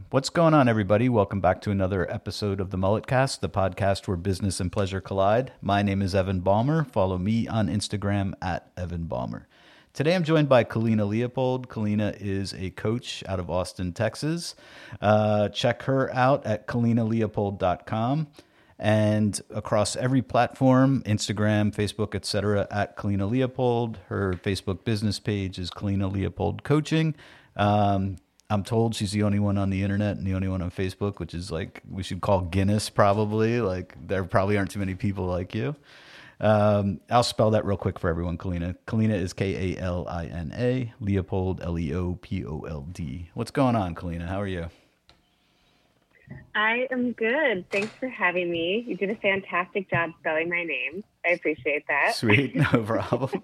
What's going on, everybody? Welcome back to another episode of the Mulletcast, the podcast where business and pleasure collide. My name is Evan Balmer. Follow me on Instagram at Evan Balmer. Today I'm joined by Kalina Leopold. Kalina is a coach out of Austin, Texas. Check her out at kalinaleopold.com and across every platform, Instagram, Facebook, etc., at Kalina Leopold. Her Facebook business page is Kalina Leopold Coaching. I'm told she's the only one on the internet and the only one on Facebook, which is like we should call Guinness probably. Like there probably aren't too many people like you. I'll spell that real quick for everyone. Kalina. Kalina is Kalina. Leopold Leopold. What's going on, Kalina? How are you? I am good. Thanks for having me. You did a fantastic job spelling my name. I appreciate that. Sweet, no problem.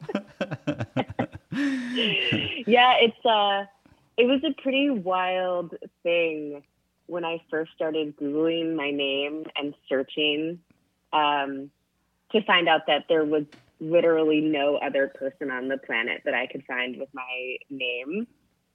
Yeah, it was a pretty wild thing when I first started Googling my name and searching to find out that there was literally no other person on the planet that I could find with my name.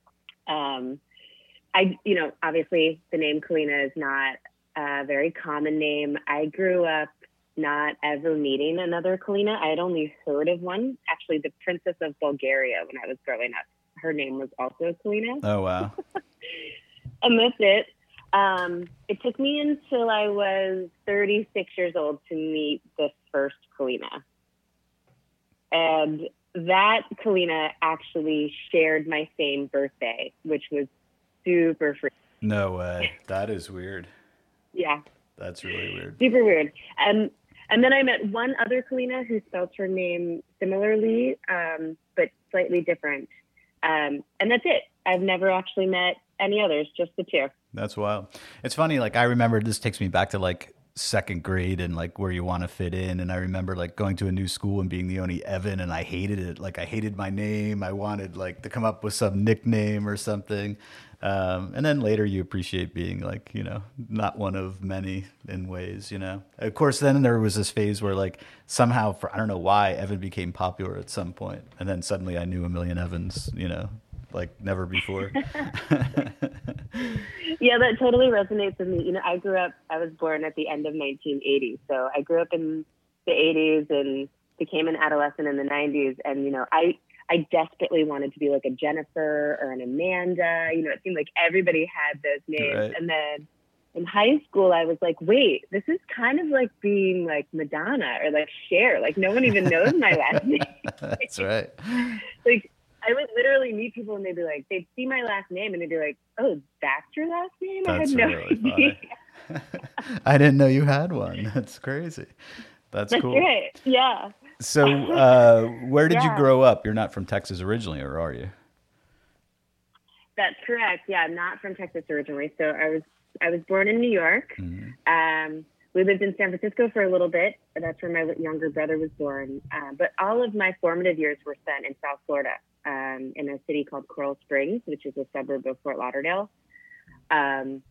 Obviously the name Kalina is not a very common name. I grew up not ever meeting another Kalina. I had only heard of one, actually the Princess of Bulgaria when I was growing up. Her name was also Kalina. Oh, wow. And that's it. It took me until I was 36 years old to meet this first Kalina. And that Kalina actually shared my same birthday, which was super freaky. No way. That is weird. Yeah. That's really weird. Super weird. And then I met one other Kalina who spelled her name similarly, but slightly different. And that's it. I've never actually met any others, just the two. That's wild. It's funny. Like I remember this takes me back to like second grade and like where you want to fit in. And I remember like going to a new school and being the only Evan, and I hated it. Like I hated my name. I wanted like to come up with some nickname or something. And then later you appreciate being like, you know, not one of many in ways, you know. Of course, then there was this phase where like somehow, I don't know why, Evan became popular at some point. And then suddenly I knew a million Evans, you know, like never before. Yeah, that totally resonates with me. You know, I was born at the end of 1980. So I grew up in the 80s and became an adolescent in the 90s. And, you know, I desperately wanted to be like a Jennifer or an Amanda. You know, it seemed like everybody had those names. Right. And then in high school, I was like, wait, this is kind of like being like Madonna or like Cher. Like no one even knows my last name. That's right. Like I would literally meet people and they'd see my last name and they'd be like, oh, that's your last name? That's I had no really idea. I didn't know you had one. That's crazy. That's cool. Right. Yeah. So, where did you Yeah. grow up? You're not from Texas originally, or are you? That's correct. Yeah, I'm not from Texas originally. So I was born in New York. Mm-hmm. We lived in San Francisco for a little bit. That's where my younger brother was born. But all of my formative years were spent in South Florida, in a city called Coral Springs, which is a suburb of Fort Lauderdale. So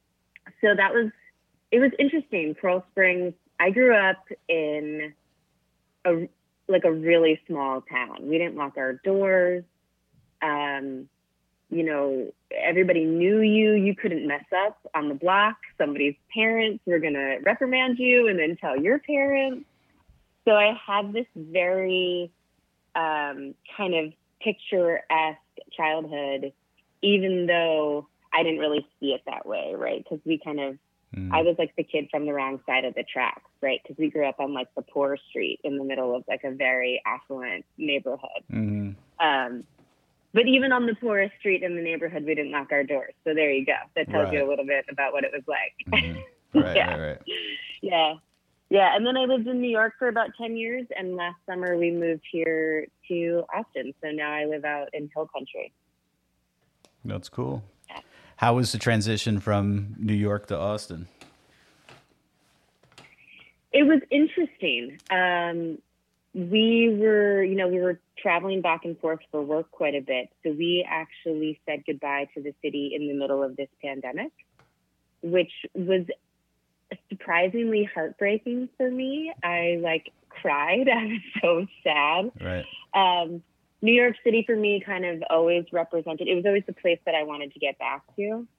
it was interesting. Coral Springs, I grew up in a really small town. We didn't lock our doors. You know, everybody knew you. You couldn't mess up on the block. Somebody's parents were going to reprimand you and then tell your parents. So I had this very kind of picturesque childhood, even though I didn't really see it that way, right? Because I was like the kid from the wrong side of the tracks, right? Because we grew up on like the poor street in the middle of like a very affluent neighborhood. Mm-hmm. But even on the poorest street in the neighborhood, we didn't lock our doors. So there you go. That tells you a little bit about what it was like. Mm-hmm. Right, yeah. right. Yeah. Yeah. And then I lived in New York for about 10 years. And last summer we moved here to Austin. So now I live out in Hill Country. That's cool. How was the transition from New York to Austin? It was interesting. We were traveling back and forth for work quite a bit. So we actually said goodbye to the city in the middle of this pandemic, which was surprisingly heartbreaking for me. I cried. I was so sad. Right. New York City for me kind of always represented, it was always the place that I wanted to get back to.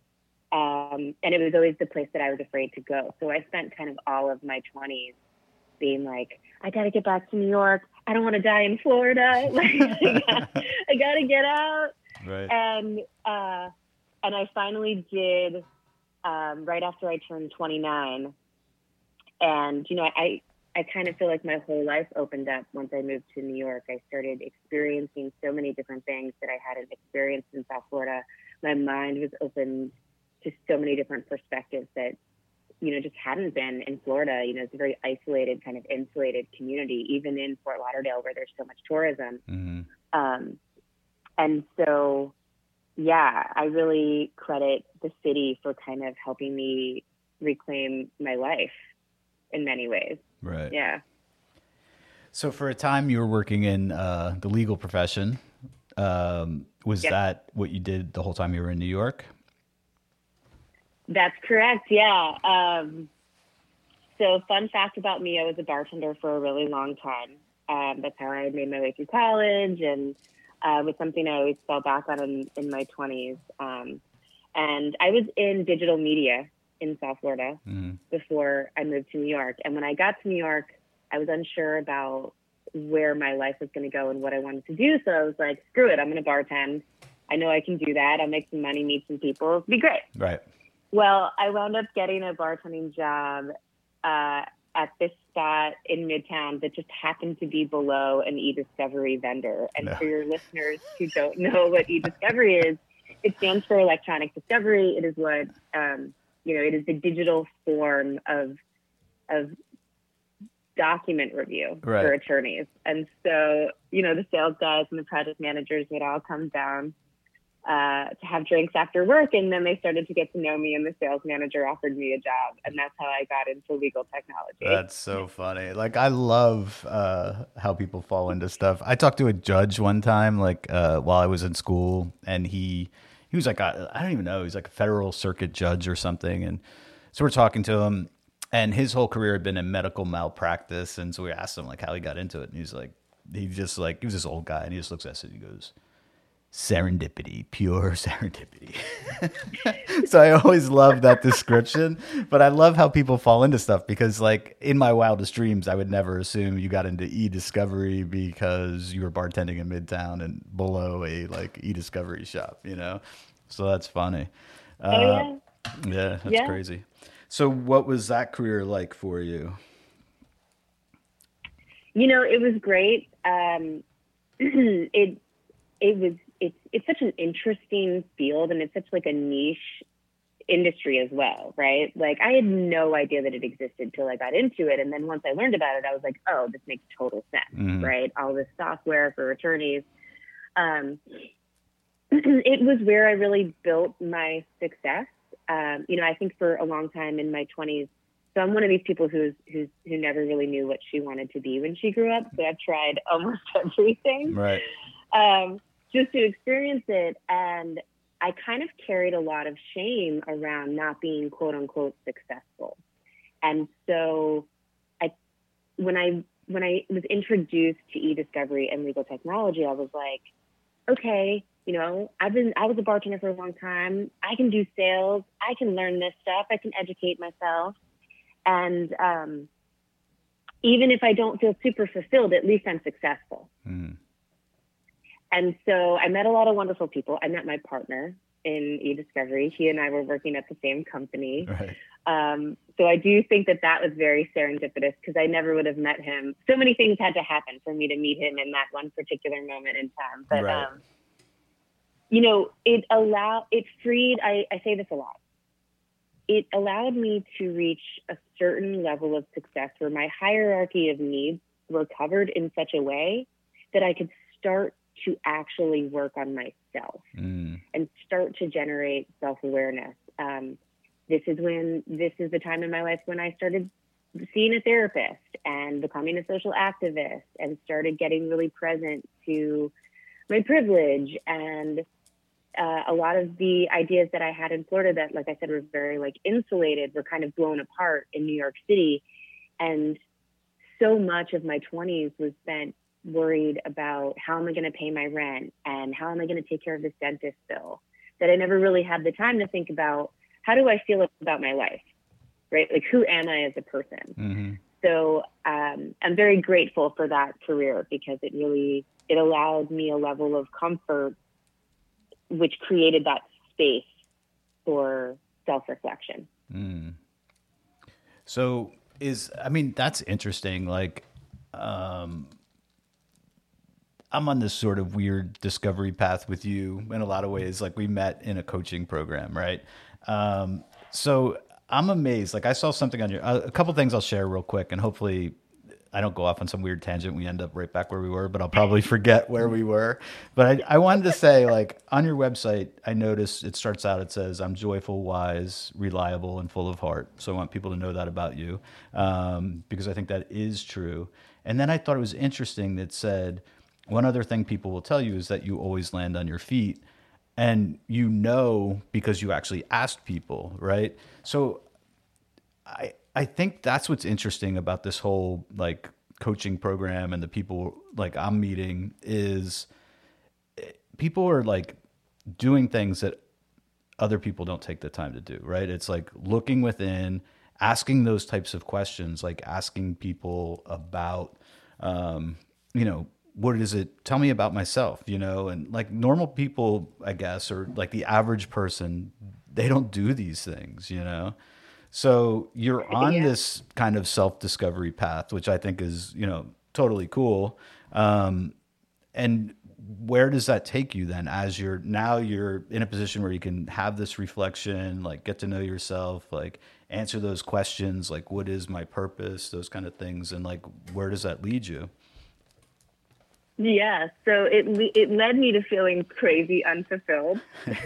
And it was always the place that I was afraid to go. So I spent kind of all of my 20s being like, I got to get back to New York. I don't want to die in Florida. Like, I got to get out. Right. And I finally did right after I turned 29. And, I kind of feel like my whole life opened up once I moved to New York. I started experiencing so many different things that I hadn't experienced in South Florida. My mind was opened to so many different perspectives that, just hadn't been in Florida. It's a very isolated, kind of insulated community, even in Fort Lauderdale where there's so much tourism. Mm-hmm. And so, yeah, I really credit the city for kind of helping me reclaim my life in many ways. Right. Yeah. So for a time you were working in the legal profession. Was that what you did the whole time you were in New York? That's correct. Yeah. So fun fact about me, I was a bartender for a really long time. That's how I made my way through college, and was something I always fell back on in my 20s. And I was in digital media in South Florida before I moved to New York. And when I got to New York, I was unsure about where my life was going to go and what I wanted to do. So I was like, screw it, I'm going to bartend. I know I can do that. I'll make some money, meet some people. It'll be great. Right. Well, I wound up getting a bartending job at this spot in Midtown that just happened to be below an e-discovery vendor. And for your listeners who don't know what e-discovery is, it stands for electronic discovery. It is what, it is the digital form of document review for attorneys. And so, the sales guys and the project managers would all come down to have drinks after work. And then they started to get to know me, and the sales manager offered me a job. And that's how I got into legal technology. That's so funny. Like, I love how people fall into stuff. I talked to a judge one time, while I was in school, and he was like, I don't even know, he's like a federal circuit judge or something. And so we're talking to him, and his whole career had been in medical malpractice. And so we asked him like how he got into it. And he's like, he was this old guy, and he just looks at us and he goes, serendipity, pure serendipity. So I always love that description, but I love how people fall into stuff because, like, in my wildest dreams, I would never assume you got into e-discovery because you were bartending in Midtown and below a e-discovery shop, So that's funny. Yeah, that's crazy. So what was that career like for you? It was great. It's such an interesting field, and it's such like a niche industry as well, right? Like, I had no idea that it existed till I got into it. And then once I learned about it, I was like, oh, this makes total sense, right? All this software for attorneys. It was where I really built my success. I think for a long time in my 20s, so I'm one of these people who never really knew what she wanted to be when she grew up. So I've tried almost everything. Right. Just to experience it. And I kind of carried a lot of shame around not being quote unquote successful. And so when I was introduced to e-discovery and legal technology, I was like, okay, I was a bartender for a long time. I can do sales. I can learn this stuff. I can educate myself. And even if I don't feel super fulfilled, at least I'm successful. And so I met a lot of wonderful people. I met my partner in e-discovery. He and I were working at the same company. Right. So I do think that was very serendipitous because I never would have met him. So many things had to happen for me to meet him in that one particular moment in time. But, right. It freed, I say this a lot. It allowed me to reach a certain level of success where my hierarchy of needs were covered in such a way that I could start to actually work on myself and start to generate self-awareness. This is the time in my life when I started seeing a therapist and becoming a social activist and started getting really present to my privilege and a lot of the ideas that I had in Florida that, like I said, were very insulated, were kind of blown apart in New York City. And so much of my 20s was spent worried about how am I going to pay my rent and how am I going to take care of this dentist bill, that I never really had the time to think about how do I feel about my life, right? Like, who am I as a person? Mm-hmm. So I'm very grateful for that career, because it allowed me a level of comfort, which created that space for self-reflection. Mm. So that's interesting. Like, I'm on this sort of weird discovery path with you in a lot of ways. Like, we met in a coaching program, right? So I'm amazed. Like, I saw something on a couple things I'll share real quick, and hopefully I don't go off on some weird tangent. We end up right back where we were, but I'll probably forget where we were. But I wanted to say, like, on your website, I noticed it starts out, it says, "I'm joyful, wise, reliable, and full of heart." So I want people to know that about you, because I think that is true. And then I thought it was interesting that said, one other thing people will tell you is that you always land on your feet. And because you actually asked people, right? So I think that's what's interesting about this whole, like, coaching program, and the people, like, I'm meeting, is people are, like, doing things that other people don't take the time to do, right? It's like looking within, asking those types of questions, like asking people about, what is it? Tell me about myself, and, like, normal people, I guess, or like the average person, they don't do these things. So you're on this kind of self-discovery path, which I think is, totally cool. And where does that take you then, as you're in a position where you can have this reflection, like, get to know yourself, like, answer those questions, like, what is my purpose, those kind of things, and, like, where does that lead you? Yeah, so it led me to feeling crazy unfulfilled.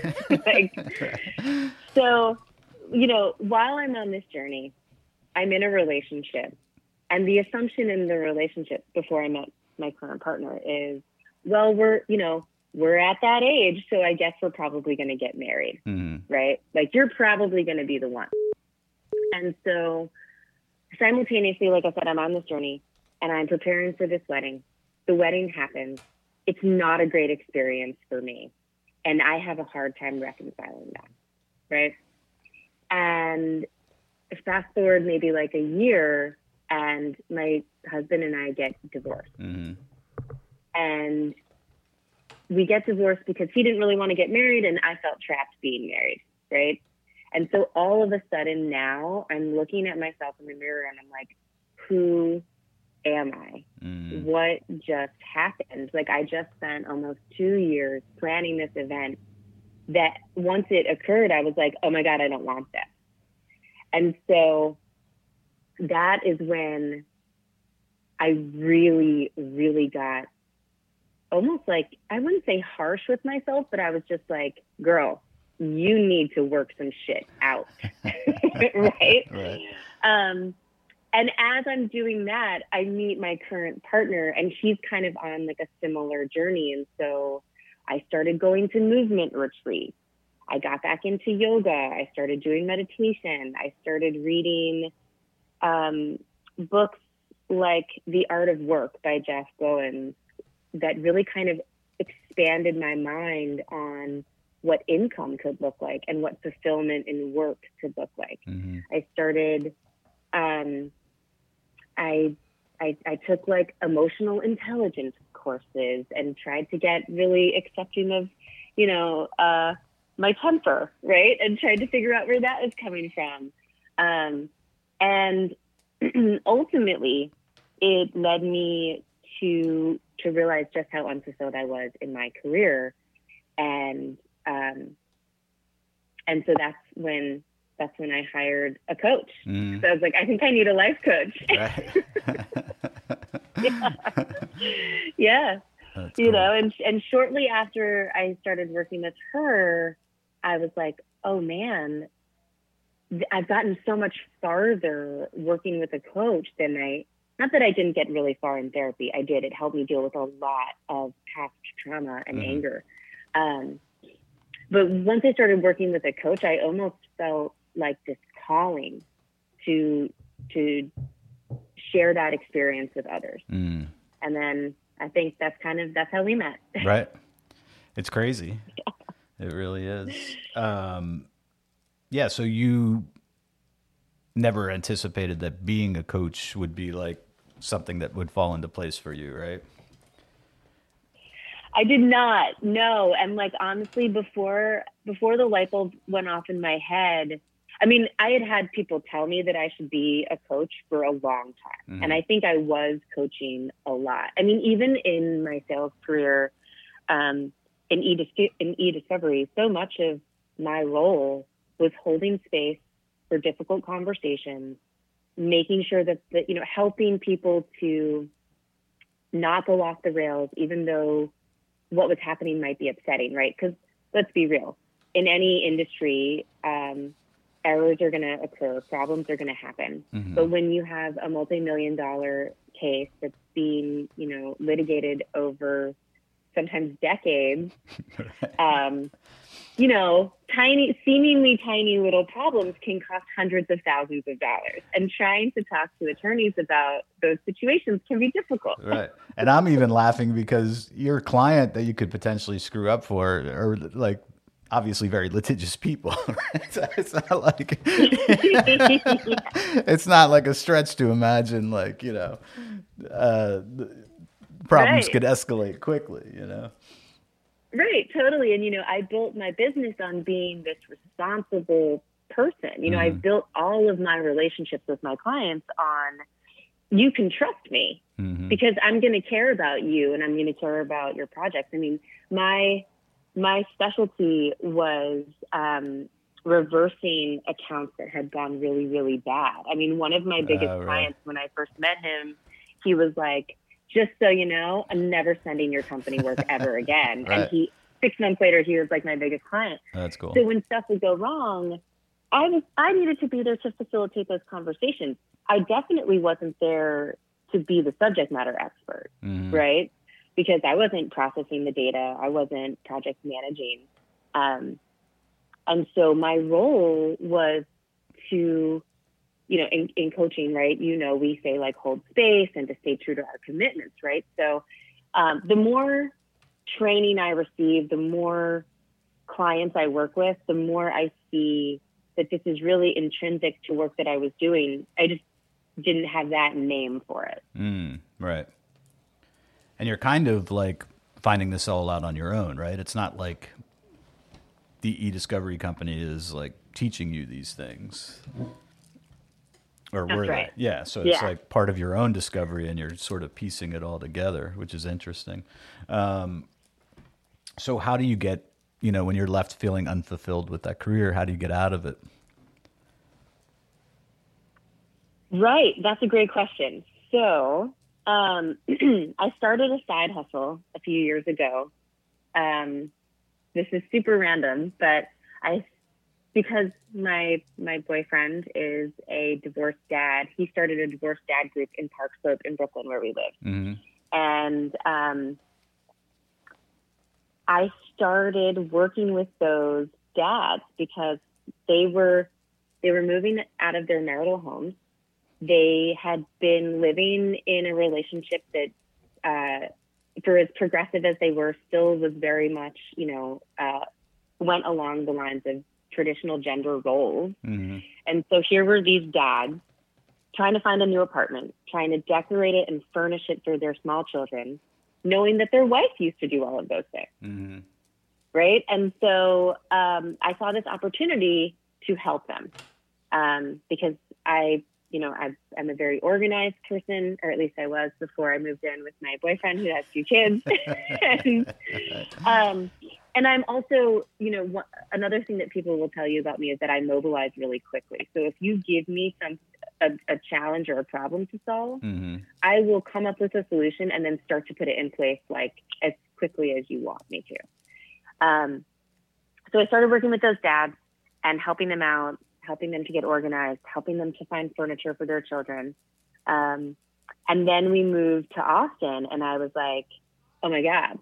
So, while I'm on this journey, I'm in a relationship, and the assumption in the relationship before I met my current partner is, well, we're at that age, so I guess we're probably going to get married, right? Like, you're probably going to be the one. And so simultaneously, like I said, I'm on this journey, and I'm preparing for this wedding. The wedding happens. It's not a great experience for me, and I have a hard time reconciling that, right? And fast forward maybe like a year, and my husband and I get divorced. Mm-hmm. And we get divorced because he didn't really want to get married, and I felt trapped being married, right? And so all of a sudden now I'm looking at myself in the mirror, and I'm like, who am I? What just happened? Like, I just spent almost 2 years planning this event that once it occurred, I was like, oh my God, I don't want this. And so that is when I really, really got almost like, I wouldn't say harsh with myself, but I was just like, girl, you need to work some shit out. Right. And as I'm doing that, I meet my current partner, and he's kind of on like a similar journey. And so I started going to movement retreats. I got back into yoga. I started doing meditation. I started reading books like The Art of Work by Jeff Goins that really kind of expanded my mind on what income could look like and what fulfillment in work could look like. Mm-hmm. I started, I took like emotional intelligence courses and tried to get really accepting of, my temper, right? And tried to figure out where that was coming from. And ultimately it led me to realize just how unfulfilled I was in my career. And so that's when I hired a coach. So I was like, I think I need a life coach. Right. Yeah. That's cool. And shortly after I started working with her, I was like, oh man, I've gotten so much farther working with a coach than not that I didn't get really far in therapy. I did. It helped me deal with a lot of past trauma and anger. But once I started working with a coach, I almost felt like this calling to share that experience with others. And then I think that's how we met. Right. It's crazy. Yeah. It really is. Yeah. So you never anticipated that being a coach would be like something that would fall into place for you, right? I did not. No. And like honestly, before the light bulb went off in my head, I mean, I had people tell me that I should be a coach for a long time. Mm-hmm. And I think I was coaching a lot. I mean, even in my sales career, in e-discovery, so much of my role was holding space for difficult conversations, making sure that helping people to not go off the rails, even though what was happening might be upsetting, right? Because let's be real, in any industry, errors are going to occur, problems are going to happen. Mm-hmm. But when you have a multi-million-dollar case that's being, litigated over sometimes decades, seemingly tiny little problems can cost hundreds of thousands of dollars. And trying to talk to attorneys about those situations can be difficult. Right. And I'm even laughing because your client that you could potentially screw up for are like obviously very litigious people. Right? So it's not like it's not like a stretch to imagine like, problems Right. could escalate quickly, Right, totally. And, I built my business on being this responsible person. I built all of my relationships with my clients on, you can trust me because I'm going to care about you and I'm going to care about your projects. I mean, my specialty was reversing accounts that had gone really, really bad. I mean, one of my biggest clients, when I first met him, he was like, just so you know, I'm never sending your company work ever again. Right. And 6 months later, he was like my biggest client. That's cool. So when stuff would go wrong, I needed to be there to facilitate those conversations. I definitely wasn't there to be the subject matter expert, right? Because I wasn't processing the data. I wasn't project managing. And so my role was to, in coaching, right, we say like hold space and to stay true to our commitments, right? So the more training I receive, the more clients I work with, the more I see that this is really intrinsic to work that I was doing. I just didn't have that name for it. Right. And you're kind of like finding this all out on your own, right? It's not like the e-discovery company is like teaching you these things. Or That's were right. they? Yeah. So it's like part of your own discovery and you're sort of piecing it all together, which is interesting. So how do you get, when you're left feeling unfulfilled with that career, how do you get out of it? Right. That's a great question. So I started a side hustle a few years ago. This is super random, but because my boyfriend is a divorced dad, he started a divorced dad group in Park Slope in Brooklyn where we live. And I started working with those dads because they were moving out of their marital homes. They had been living in a relationship that, for as progressive as they were, still was very much, went along the lines of traditional gender roles. And so here were these dads trying to find a new apartment, trying to decorate it and furnish it for their small children, knowing that their wife used to do all of those things. Right. And so I saw this opportunity to help them because I'm a very organized person, or at least I was before I moved in with my boyfriend who has 2 kids. And I'm also, another thing that people will tell you about me is that I mobilize really quickly. So if you give me a challenge or a problem to solve, I will come up with a solution and then start to put it in place like as quickly as you want me to. So I started working with those dads and helping them out, helping them to get organized, helping them to find furniture for their children. And then we moved to Austin and I was like, oh my God,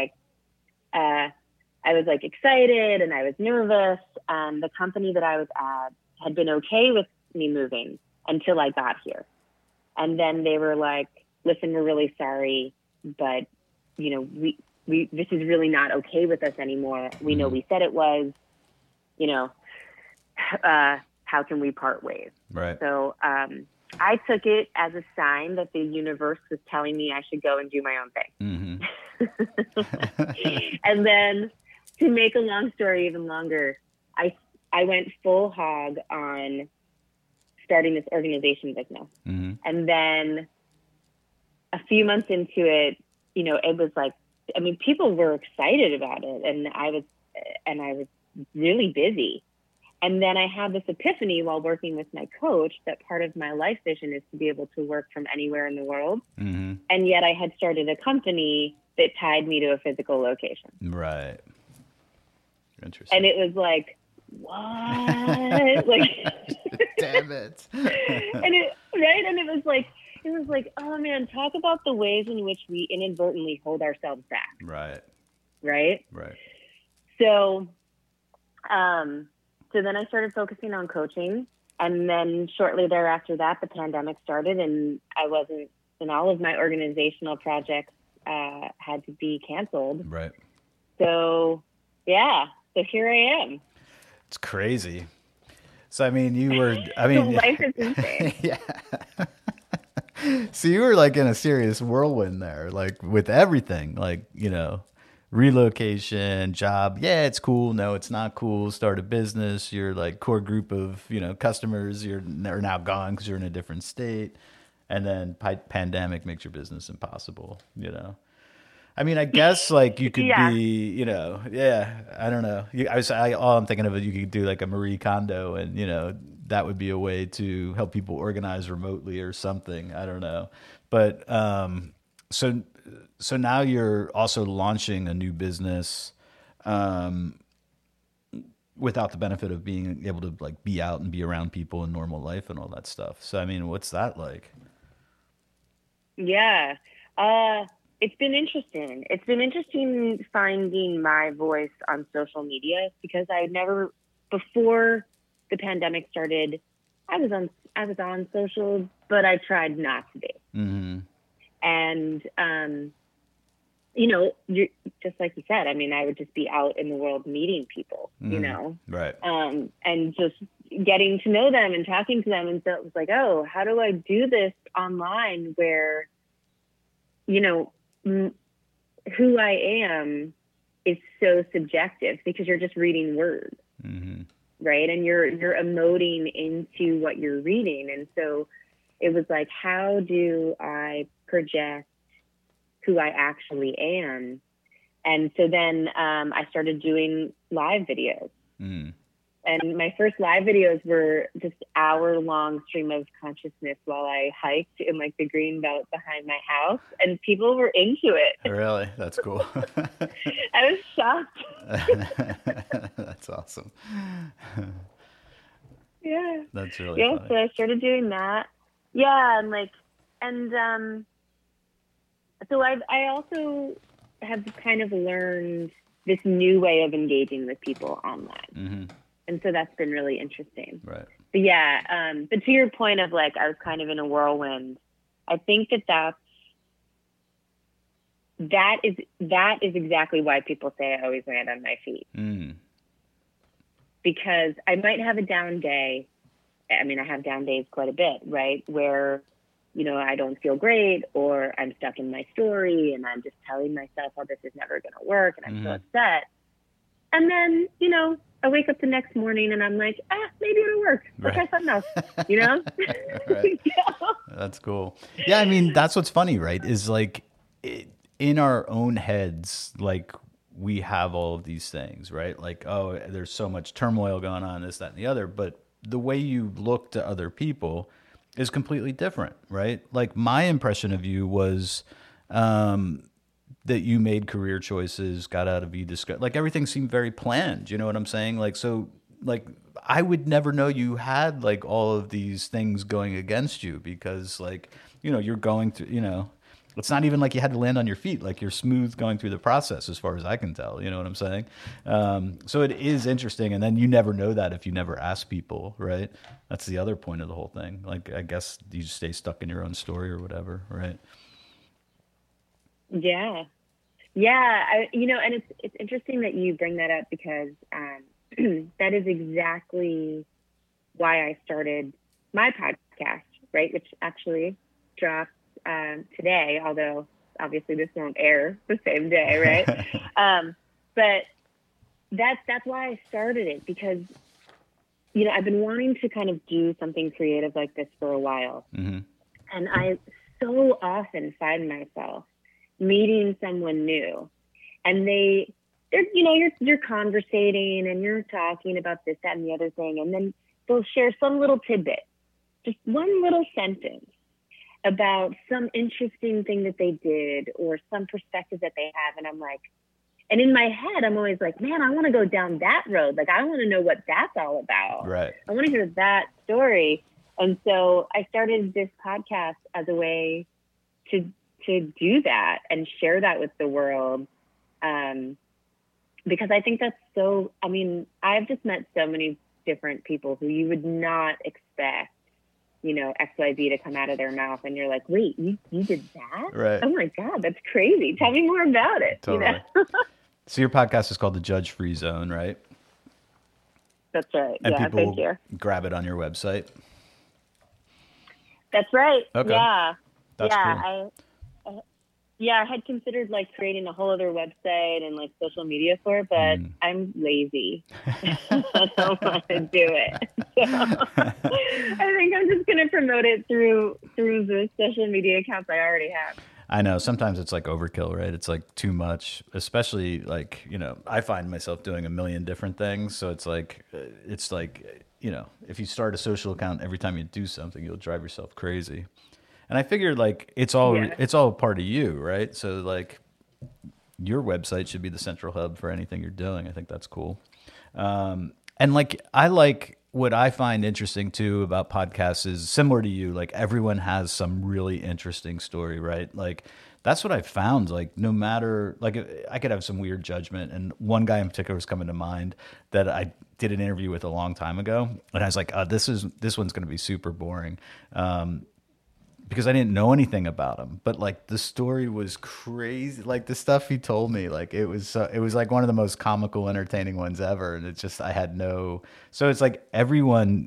I was like excited and I was nervous. And the company that I was at had been okay with me moving until I got here. And then they were like, listen, we're really sorry, but this is really not okay with us anymore. We know we said it was, how can we part ways? Right. So I took it as a sign that the universe was telling me I should go and do my own thing. Mm-hmm. And then, to make a long story even longer, I went full hog on starting this organization business. Mm-hmm. And then a few months into it, you know, it was like, I mean, people were excited about it, and I was really busy. And then I had this epiphany while working with my coach that part of my life vision is to be able to work from anywhere in the world. Mm-hmm. And yet I had started a company that tied me to a physical location. Right. Interesting. And it was like, what? Like, damn it. And it was like, oh man, talk about the ways in which we inadvertently hold ourselves back. Right. Right. So, so then I started focusing on coaching, and then shortly thereafter that the pandemic started, and all of my organizational projects had to be canceled. Right. So yeah, so here I am. It's crazy. So, I mean, life is insane. Yeah. So you were like in a serious whirlwind there, like with everything, like, you know, relocation, job. Yeah, it's cool. No, it's not cool. Start a business. Your like core group of, you know, customers are now gone because you're in a different state. And then pandemic makes your business impossible, you know? I mean, I guess like you could be, you know, I don't know. All I'm thinking of is you could do like a Marie Kondo, and, you know, that would be a way to help people organize remotely or something. I don't know. But so now you're also launching a new business without the benefit of being able to like be out and be around people in normal life and all that stuff. So, I mean, what's that like? Yeah. It's been interesting. It's been interesting finding my voice on social media, because I never, before the pandemic started, I was on social, but I tried not to be. Mm-hmm. And, you know, just like you said, I mean, I would just be out in the world meeting people, you know, right. And just getting to know them and talking to them. And so it was like, oh, how do I do this online where, you know, who I am is so subjective, because you're just reading words, mm-hmm. right? And you're emoting into what you're reading. And so it was like, how do I project who I actually am? And so then I started doing live videos. Mm. And my first live videos were just hour-long stream of consciousness while I hiked in like the green belt behind my house, and people were into it. Really? That's cool. I was shocked. That's awesome. Yeah. That's really funny. So I started doing that. Yeah, and so I also have kind of learned this new way of engaging with people online. Mm-hmm. And so that's been really interesting. Right. But yeah, but to your point of like, I was kind of in a whirlwind, I think that is exactly why people say I always land on my feet. Mm. Because I might have a down day. I mean, I have down days quite a bit, right? Where, you know, I don't feel great, or I'm stuck in my story and I'm just telling myself, oh, this is never going to work, and I'm so upset. And then, you know, I wake up the next morning and I'm like, maybe it'll work. Right. Let's try something else, you know? Right. Yeah. That's cool. Yeah, I mean, that's what's funny, right? Is like in our own heads, like we have all of these things, right? Like, oh, there's so much turmoil going on, this, that, and the other. But the way you look to other people is completely different, right? Like my impression of you was that you made career choices, got out of e-discovery, like everything seemed very planned. You know what I'm saying? Like, so like I would never know you had like all of these things going against you, because like, you know, you're going through, you know, it's not even like you had to land on your feet. Like you're smooth going through the process as far as I can tell. You know what I'm saying? So it is interesting. And then you never know that if you never ask people, right? That's the other point of the whole thing. Like, I guess you stay stuck in your own story or whatever, right? Yeah. Yeah. You know, and it's interesting that you bring that up, because that is exactly why I started my podcast, right? Which actually drops today, although obviously this won't air the same day, right? But that's why I started it, because, you know, I've been wanting to kind of do something creative like this for a while. Mm-hmm. And I so often find myself meeting someone new, and they're, you know, you're conversating and you're talking about this, that, and the other thing. And then they'll share some little tidbit, just one little sentence about some interesting thing that they did or some perspective that they have. And I'm like, and in my head, I'm always like, man, I want to go down that road. Like, I want to know what that's all about. Right. I want to hear that story. And so I started this podcast as a way to do that and share that with the world. Because I think that's so, I mean, I've just met so many different people who you would not expect, you know, XYZ to come out of their mouth. And you're like, wait, you did that? Right. Oh my God, that's crazy. Tell me more about it. Totally. You know? So your podcast is called The Judge Free Zone, right? That's right. And yeah, people thank you. grab it on your website. That's right. Okay. Yeah. That's yeah. cool. I had considered like creating a whole other website and like social media for it, but I'm lazy. I don't want to do it. So I think I'm just going to promote it through the social media accounts I already have. I know sometimes it's like overkill, right? It's like too much, especially like, you know, I find myself doing a million different things. So it's like, you know, if you start a social account every time you do something, you'll drive yourself crazy. And I figured like it's all part of you, right? So like your website should be the central hub for anything you're doing. I think that's cool. And like I like what I find interesting too about podcasts is similar to you. Like everyone has some really interesting story, right? Like that's what I found. Like no matter, like I could have some weird judgment, and one guy in particular was coming to mind that I did an interview with a long time ago, and I was like, this one's going to be super boring. Because I didn't know anything about him, but like the story was crazy. Like the stuff he told me, like it was like one of the most comical, entertaining ones ever. And it's just, so it's like everyone's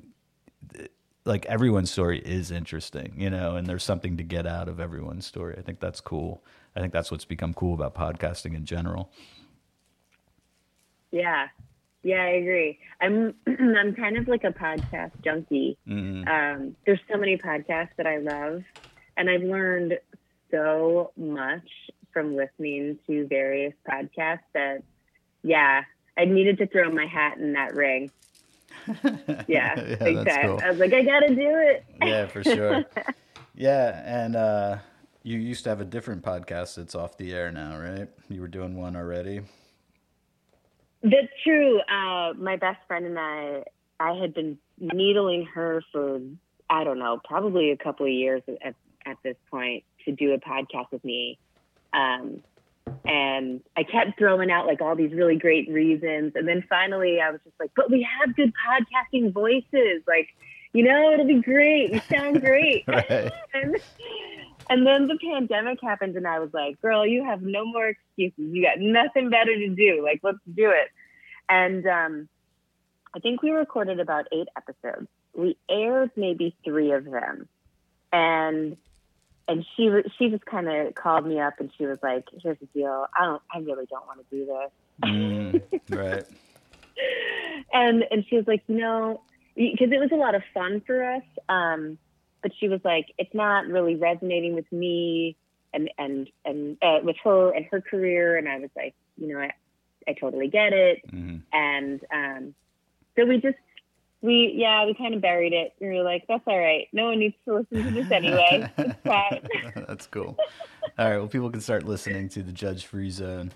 story is interesting, you know, and there's something to get out of everyone's story. I think that's cool. I think that's what's become cool about podcasting in general. Yeah. Yeah, I agree. I'm kind of like a podcast junkie. Mm-hmm. There's so many podcasts that I love, and I've learned so much from listening to various podcasts that, yeah, I needed to throw my hat in that ring. Yeah, big time. Cool. I was like, I got to do it. Yeah, for sure. Yeah, and you used to have a different podcast that's off the air now, right? You were doing one already. That's true. My best friend and I had been needling her for, I don't know, probably a couple of years at this point to do a podcast with me. And I kept throwing out like all these really great reasons. And then finally I was just like, but we have good podcasting voices. Like, you know, it'll be great. We sound great. Right. And then the pandemic happened, and I was like, girl, you have no more excuses. You got nothing better to do. Like, let's do it. And I think we recorded about 8 episodes. We aired maybe 3 of them. And she just kind of called me up, and she was like, here's the deal. I really don't want to do this. Right. And she was like, you know, because it was a lot of fun for us. But she was like, it's not really resonating with me and with her and her career. And I was like, you know, I totally get it. Mm-hmm. And so we kind of buried it. And we were like, that's all right. No one needs to listen to this anyway. It's fine. That's cool. All right. Well, people can start listening to the Judge Free Zone.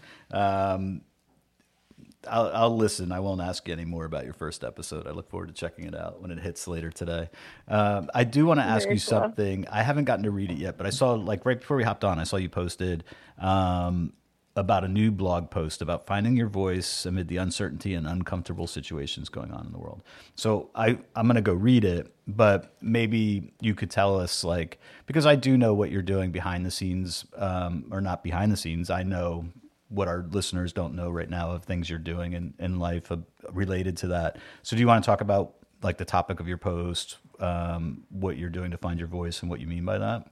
I'll listen. I won't ask you any more about your first episode. I look forward to checking it out when it hits later today. I do want to ask you something. I haven't gotten to read it yet, but I saw, like, right before we hopped on, I saw you posted about a new blog post about finding your voice amid the uncertainty and uncomfortable situations going on in the world. So I'm going to go read it, but maybe you could tell us, like, because I do know what you're doing behind the scenes, or not behind the scenes. I know what our listeners don't know right now of things you're doing in life related to that. So do you want to talk about like the topic of your post, what you're doing to find your voice and what you mean by that?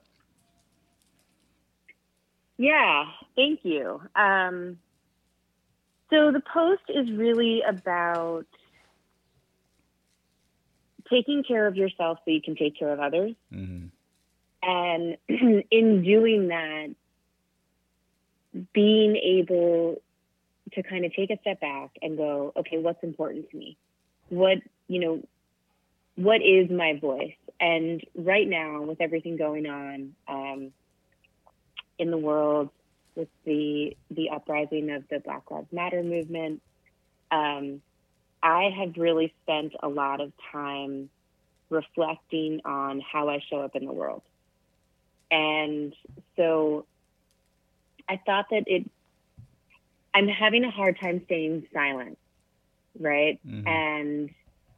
Yeah, thank you. So the post is really about taking care of yourself so you can take care of others. Mm-hmm. And in doing that, being able to kind of take a step back and go, okay, what's important to me? What is my voice? And right now, with everything going on in the world, with the uprising of the Black Lives Matter movement, I have really spent a lot of time reflecting on how I show up in the world. And so I thought that I'm having a hard time staying silent, right? Mm-hmm. And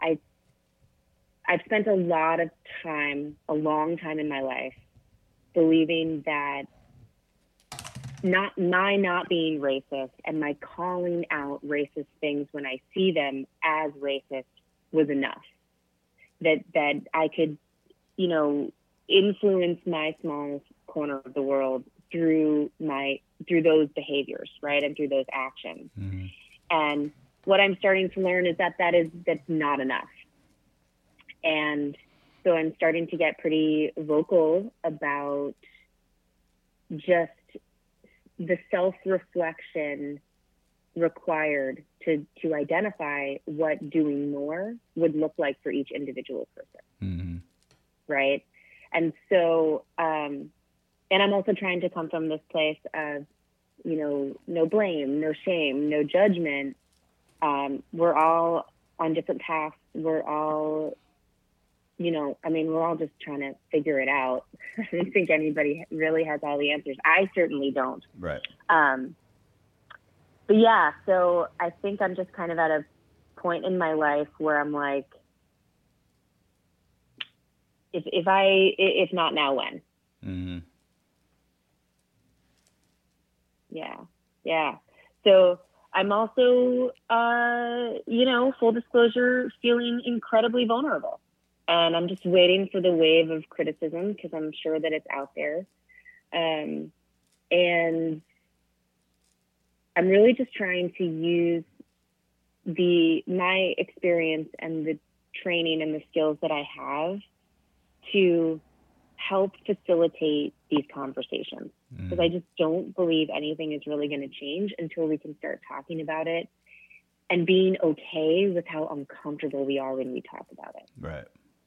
I've spent a long time in my life, believing that not being racist and my calling out racist things when I see them as racist was enough. That I could, influence my small corner of the world through those behaviors, right? And through those actions. Mm-hmm. And what I'm starting to learn is that's not enough. And so I'm starting to get pretty vocal about just the self-reflection required to identify what doing more would look like for each individual person. Mm-hmm. Right. And so, and I'm also trying to come from this place of, no blame, no shame, no judgment. We're all on different paths. We're all, we're all just trying to figure it out. I don't think anybody really has all the answers. I certainly don't. Right. But yeah, so I think I'm just kind of at a point in my life where I'm like, if not now, when? Mm-hmm. Yeah. So I'm also, full disclosure, feeling incredibly vulnerable. And I'm just waiting for the wave of criticism because I'm sure that it's out there. And I'm really just trying to use my experience and the training and the skills that I have to help facilitate these conversations. Because I just don't believe anything is really going to change until we can start talking about it and being okay with how uncomfortable we are when we talk about it. Right.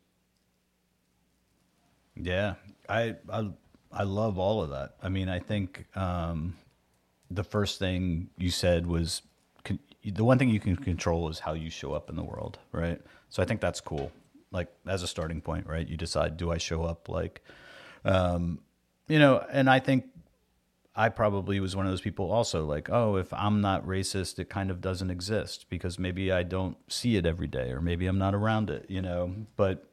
Yeah. I love all of that. I mean, I think the first thing you said was the one thing you can control is how you show up in the world, right? So I think that's cool. Like as a starting point, right? You decide, do I show up like, and I think I probably was one of those people also like, oh, if I'm not racist, it kind of doesn't exist because maybe I don't see it every day or maybe I'm not around it, but,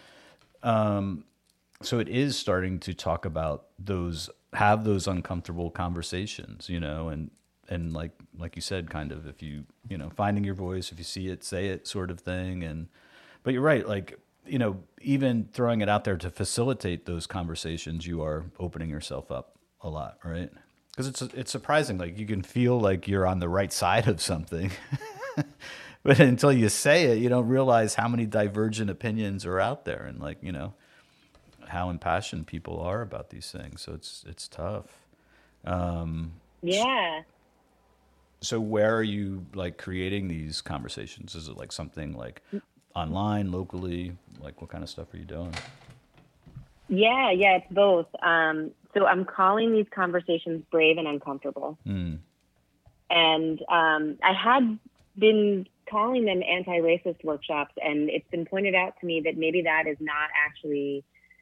so it is starting to talk about have those uncomfortable conversations, and like you said, kind of, if you, finding your voice, if you see it, say it sort of thing. But you're right. Like, even throwing it out there to facilitate those conversations, you are opening yourself up a lot, right? Because it's surprising. Like you can feel like you're on the right side of something, but until you say it, you don't realize how many divergent opinions are out there, and like how impassioned people are about these things. So it's tough. Yeah. So where are you like creating these conversations? Is it like something like online, locally? Like what kind of stuff are you doing? Yeah, it's both. So I'm calling these conversations brave and uncomfortable. And I had been calling them anti-racist workshops, and it's been pointed out to me that maybe that is not actually,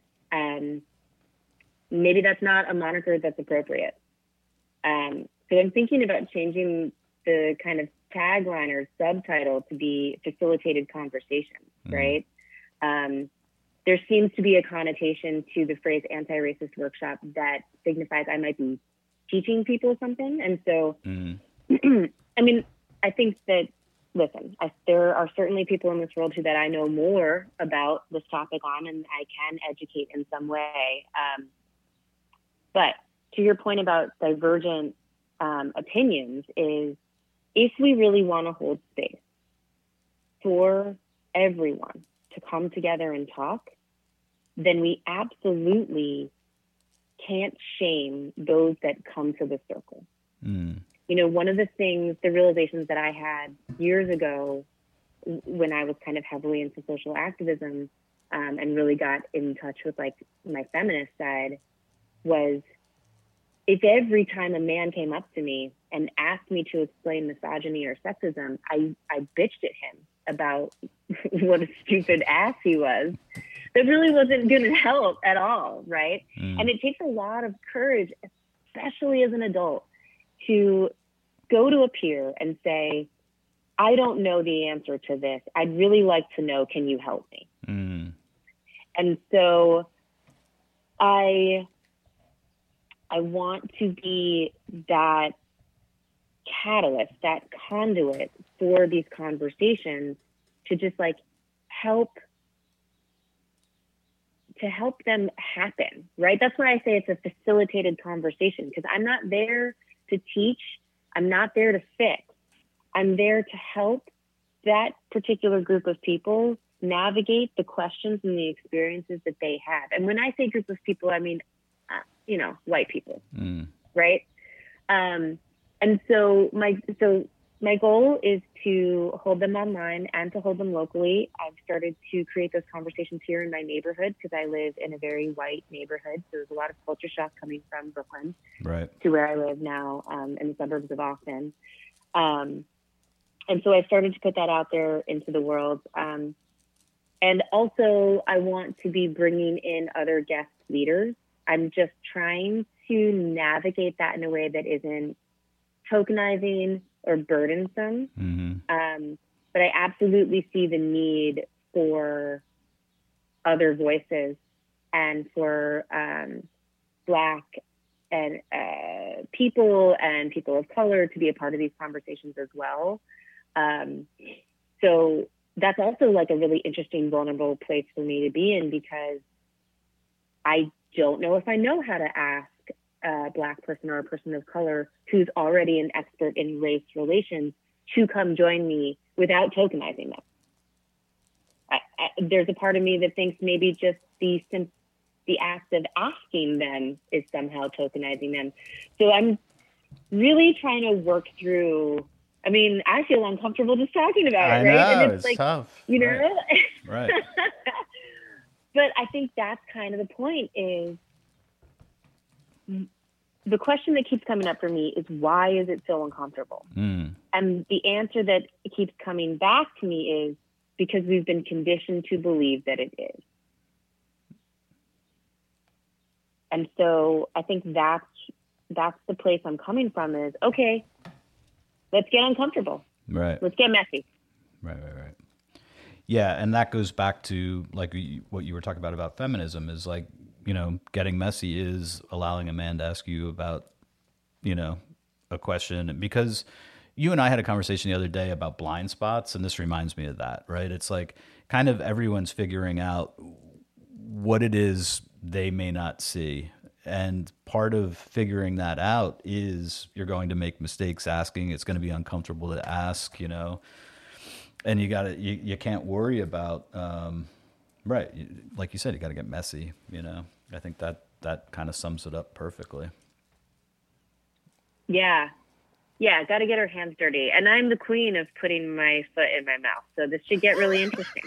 maybe that's not a moniker that's appropriate. So I'm thinking about changing the kind of tagline or subtitle to be facilitated conversations, right? There seems to be a connotation to the phrase anti-racist workshop that signifies I might be teaching people something. And so, I mean, I think that listen, there are certainly people in this world that I know more about this topic on, and I can educate in some way. But to your point about divergent opinions, is if we really want to hold space for everyone to come together and talk, then we absolutely can't shame those that come to the circle. Mm. You know, one of the things, the realizations that I had years ago when I was kind of heavily into social activism and really got in touch with like my feminist side, was if every time a man came up to me and asked me to explain misogyny or sexism, I bitched at him about what a stupid ass he was, that really wasn't going to help at all, right? Mm. And it takes a lot of courage, especially as an adult, to go to a peer and say, I don't know the answer to this. I'd really like to know, can you help me? Mm. And so I want to be that catalyst, that conduit for these conversations, to just like help them happen, right? That's why I say it's a facilitated conversation, because I'm not there to teach. I'm not there to fix. I'm there to help that particular group of people navigate the questions and the experiences that they have. And when I say group of people, I mean, white people, right? And so my goal is to hold them online and to hold them locally. I've started to create those conversations here in my neighborhood, because I live in a very white neighborhood. So there's a lot of culture shock coming from Brooklyn to where I live now, in the suburbs of Austin. And so I started to put that out there into the world. And also I want to be bringing in other guest leaders. I'm just trying to navigate that in a way that isn't tokenizing or burdensome. Mm-hmm. But I absolutely see the need for other voices and for Black and people and people of color to be a part of these conversations as well. So that's also like a really interesting, vulnerable place for me to be in, because I don't know if I know how to ask a Black person or a person of color who's already an expert in race relations to come join me without tokenizing them. There's a part of me that thinks maybe just the act of asking them is somehow tokenizing them. So I'm really trying to work through. I mean, I feel uncomfortable just talking about it, right? Know, And it's like, tough. You know? Right. But I think that's kind of the point, is the question that keeps coming up for me is, why is it so uncomfortable? And the answer that keeps coming back to me is because we've been conditioned to believe that it is. And so I think that's the place I'm coming from, is, okay, let's get uncomfortable. Right. Let's get messy. Right. Yeah, and that goes back to like what you were talking about feminism, is like, you know, getting messy is allowing a man to ask you about, you know, a question. Because you and I had a conversation the other day about blind spots, and this reminds me of that, right? It's like kind of everyone's figuring out what it is they may not see. And part of figuring that out is you're going to make mistakes asking. It's going to be uncomfortable to ask, you know, and you can't worry about, right. Like you said, you got to get messy, you know. I think that kind of sums it up perfectly. Yeah. Got to get our hands dirty. And I'm the queen of putting my foot in my mouth. So this should get really interesting.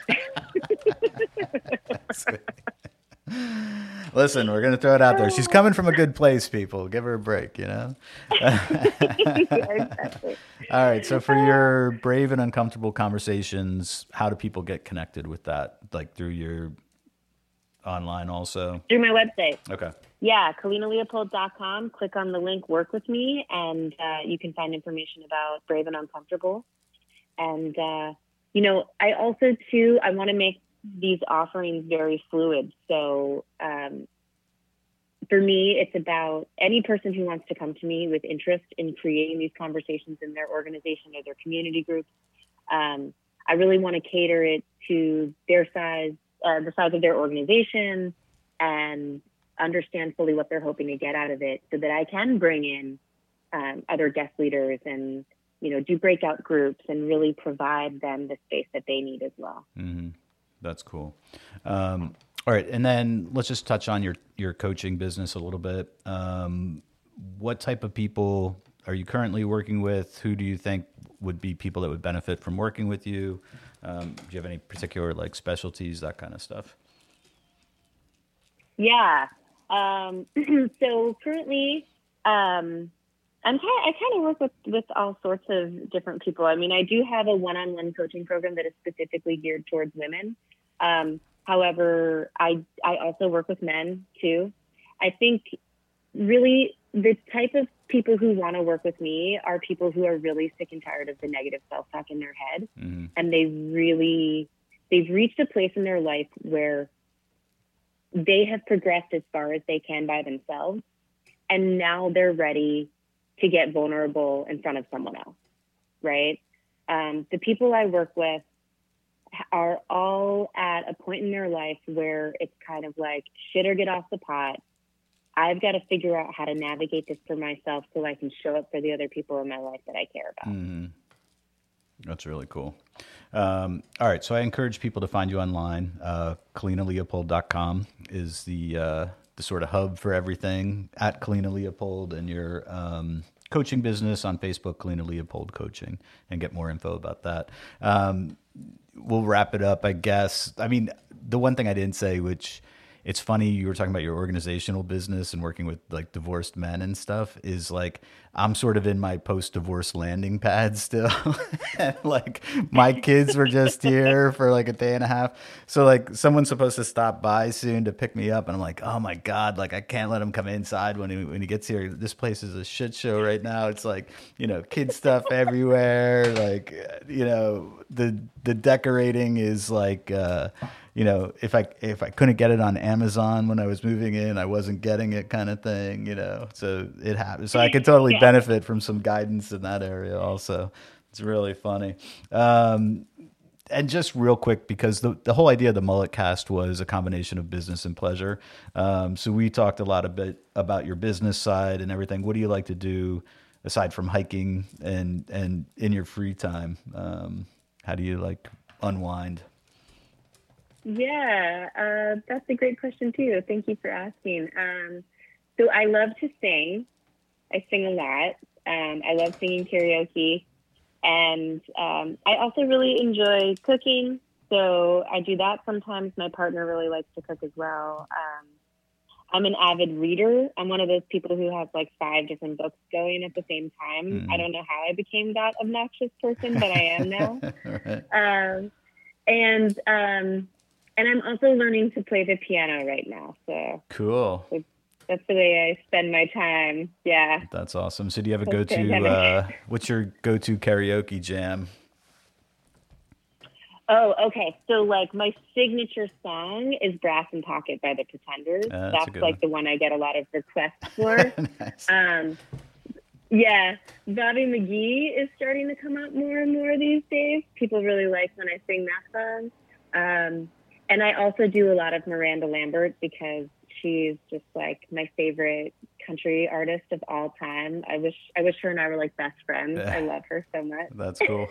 Listen, we're going to throw it out there. She's coming from a good place, people. Give her a break, you know? Exactly. All right. So for your brave and uncomfortable conversations, how do people get connected with that? Like through your online also? Through my website. Okay. Yeah, KalinaLeopold.com. Click on the link, work with me, and you can find information about Brave and Uncomfortable. And, you know, I also, too, I want to make these offerings very fluid. So for me, it's about any person who wants to come to me with interest in creating these conversations in their organization or their community groups. I really want to cater it to their size, the size of their organization, and understand fully what they're hoping to get out of it, so that I can bring in other guest leaders and, do breakout groups and really provide them the space that they need as well. Mm-hmm. That's cool. All right. And then let's just touch on your coaching business a little bit. What type of people are you currently working with? Who do you think would be people that would benefit from working with you? Do you have any particular specialties, that kind of stuff? Yeah. So currently, I kind of work with all sorts of different people. I mean, I do have a one-on-one coaching program that is specifically geared towards women. However, I also work with men too. I think really the type of people who want to work with me are people who are really sick and tired of the negative self-talk in their head. Mm-hmm. And they've reached a place in their life where they have progressed as far as they can by themselves. And now they're ready to get vulnerable in front of someone else, right? The people I work with are all at a point in their life where it's kind of like shit or get off the pot. I've got to figure out how to navigate this for myself so I can show up for the other people in my life that I care about. Mm-hmm. That's really cool. All right. So I encourage people to find you online. KalinaLeopold.com is the sort of hub for everything at Kalina Leopold, and your coaching business on Facebook, Kalina Leopold Coaching, and get more info about that. We'll wrap it up, I guess. I mean, the one thing I didn't say, which it's funny, you were talking about your organizational business and working with divorced men and stuff, is I'm sort of in my post-divorce landing pad still. And my kids were just here for a day and a half. So someone's supposed to stop by soon to pick me up. And I'm like, oh my God, I can't let him come inside when he gets here. This place is a shit show right now. It's kid stuff everywhere. The decorating is if I couldn't get it on Amazon when I was moving in, I wasn't getting it, kind of thing, so it happened. So I could totally benefit from some guidance in that area also. It's really funny. And just real quick, because the whole idea of the Mullet Cast was a combination of business and pleasure. So we talked a bit about your business side and everything. What do you like to do aside from hiking and in your free time? How do you unwind? Yeah, that's a great question too. Thank you for asking. So I love to sing. I sing a lot. I love singing karaoke. And I also really enjoy cooking. So I do that sometimes. My partner really likes to cook as well. I'm an avid reader. I'm one of those people who has 5 different books going at the same time. Mm. I don't know how I became that obnoxious person, but I am now. Right. And I'm also learning to play the piano right now. So cool. That's the way I spend my time. Yeah. That's awesome. So do you have a go-to, what's your go-to karaoke jam? Oh, okay. So my signature song is Brass and Pocket by the Pretenders. That's the one I get a lot of requests for. Nice. Yeah. Bobby McGee is starting to come up more and more these days. People really like when I sing that song. And I also do a lot of Miranda Lambert, because she's just my favorite country artist of all time. I wish her and I were best friends. I love her so much. That's cool.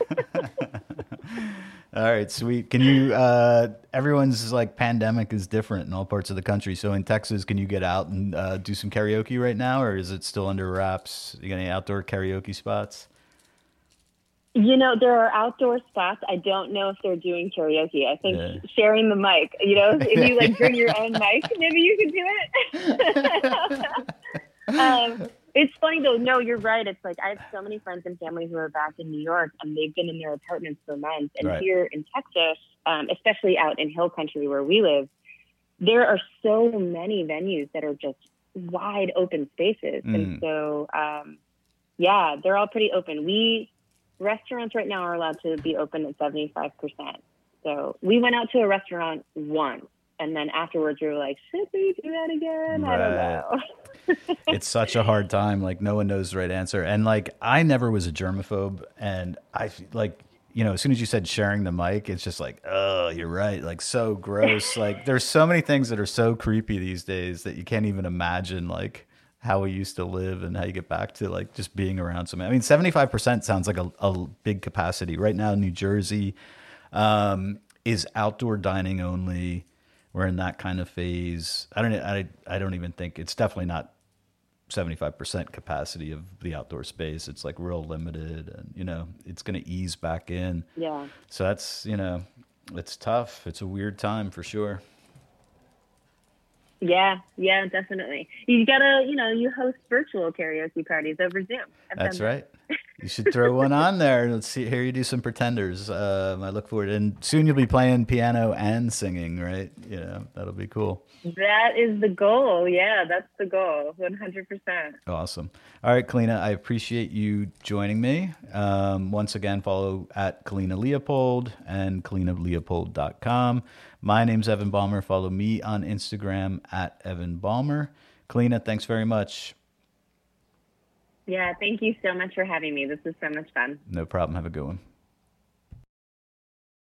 All right, sweet. Can you, everyone's pandemic is different in all parts of the country. So in Texas, can you get out and do some karaoke right now, or is it still under wraps? You got any outdoor karaoke spots? There are outdoor spots. I don't know if they're doing karaoke. I think sharing the mic, if you bring your own mic, maybe you could do it. It's funny though. No, you're right. It's I have so many friends and family who are back in New York, and they've been in their apartments for months. And right. Here in Texas, especially out in Hill Country where we live, there are so many venues that are just wide open spaces. And so, they're all pretty open. Restaurants right now are allowed to be open at 75%. So we went out to a restaurant once, and then afterwards we were like, should we do that again? Right. I don't know. It's such a hard time. No one knows the right answer. And I never was a germaphobe, and I as soon as you said sharing the mic, it's just like, oh, you're right. Like so gross. Like there's so many things that are so creepy these days that you can't even imagine like how we used to live and how you get back to like just being around somebody. I mean, 75% sounds like a big capacity. Right now, New Jersey is outdoor dining only. We're in that kind of phase. I don't even think it's definitely not 75% capacity of the outdoor space. It's like real limited, and it's going to ease back in. Yeah. So that's, it's tough. It's a weird time for sure. Yeah, definitely. You gotta, you host virtual karaoke parties over Zoom. That's right. You should throw one on there. Let's hear you do some Pretenders. I look forward, and soon you'll be playing piano and singing, right? That'll be cool. That is the goal. Yeah, that's the goal. 100%. Awesome. All right, Kalina, I appreciate you joining me. Once again, follow at Kalina Leopold and KalinaLeopold.com. My name's Evan Balmer. Follow me on Instagram at Evan Balmer. Kalina, thanks very much. Yeah, thank you so much for having me. This was so much fun. No problem. Have a good one.